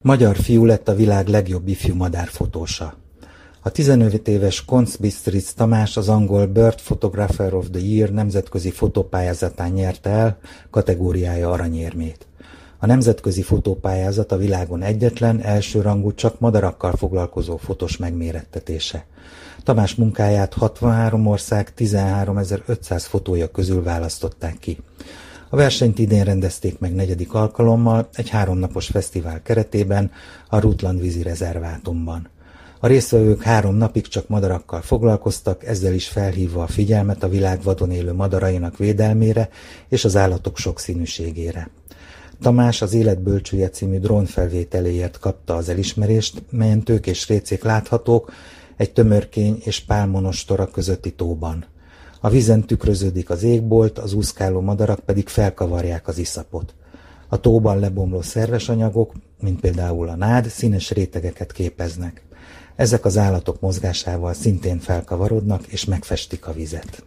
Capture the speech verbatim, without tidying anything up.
Magyar fiú lett a világ legjobb ifjú madárfotósa. A tizenöt éves Konc Bistric Tamás az angol Bird Photographer of the Year nemzetközi fotópályázatán nyerte el kategóriája aranyérmét. A nemzetközi fotópályázat a világon egyetlen, elsőrangú, csak madarakkal foglalkozó fotós megmérettetése. Tamás munkáját hatvanhárom ország tizenháromezer-ötszáz fotója közül választották ki. A versenyt idén rendezték meg negyedik alkalommal egy háromnapos fesztivál keretében a Rutland vízi rezervátumban. A résztvevők három napig csak madarakkal foglalkoztak, ezzel is felhívva a figyelmet a világ vadon élő madarainak védelmére és az állatok sokszínűségére. Tamás az Élet bölcsője című drónfelvételéért kapta az elismerést, melyen tők és récék láthatók egy tömörkény és pálmonostora közötti tóban. A vízen tükröződik az égbolt, az úszkáló madarak pedig felkavarják az iszapot. A tóban lebomló szerves anyagok, mint például a nád, színes rétegeket képeznek. Ezek az állatok mozgásával szintén felkavarodnak és megfestik a vizet.